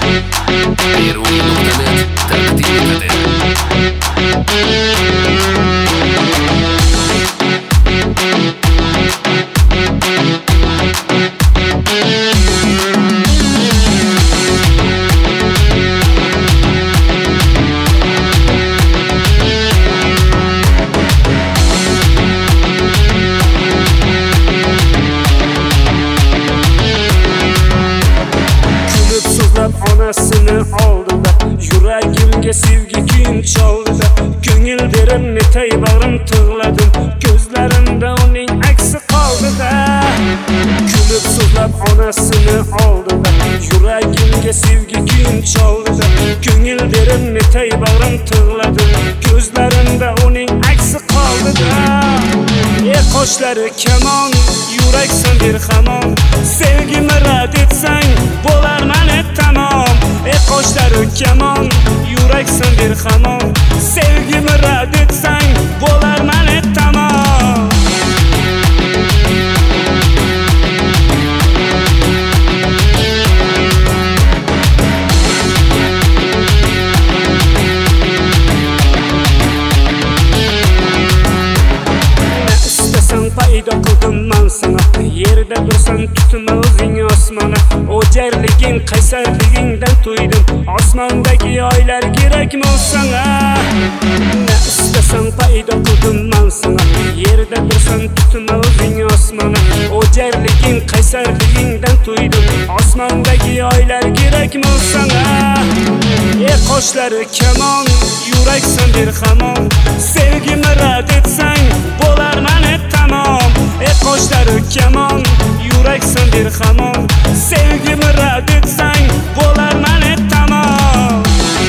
Beruniy.net taqdim etadi. Onasini oldida yuragimga sevgi kuyim choldi. Ko'ngil derim netay bag'rim tig'ladim, ko'zlarimda uning aksi qoldida. Kulib so'zlab onasini oldida yuragimga sevgi kuyim choldi. Ko'ngil derim netay bag'rim tig'ladim, ko'zlarimda uning aksi qoldida. Qoshlari kamon, yuraksan bir hamon, sevgimni rad etsang bo'lar mani tamom. Qoshlari kamon, yuraksan bir hamon, sevgimni rad etsang bo'lar mani tamom. Paydo qildim men sana, yerda dursan tutma o'zing osmona. O'jarliging, qaysarligingdan to'ydim, osmondagi oylar kerakmi sana? Na istasan paydo qildim men sana, yerda dursan tutma o'zing osmona. O'jarliging, qaysarligingdan to'ydim, osmondagi oylar kerakmi sana? Qoshlari kamon, yuraksan bir hamon, sevgimni rad etsang bo'lar mani tamom. Qoshlari kamon, yuraksan bir hamon, sevgimni rad etsang bo'lar mani tamom.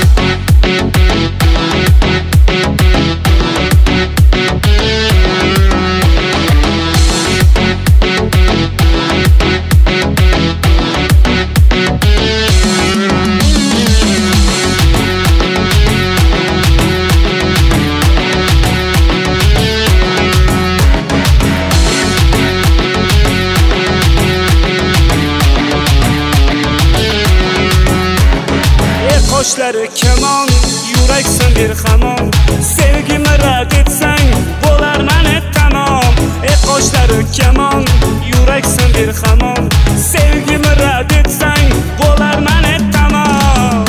Qoshlari kamon, yuraksan bir hamon, sevgimni rad etsang bo'lar mani tamom. Qoshlari kamon, yuraksan bir hamon, sevgimni rad etsang bo'lar mani tamom.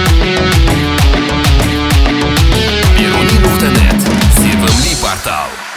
Beruniy.net sevimli portal.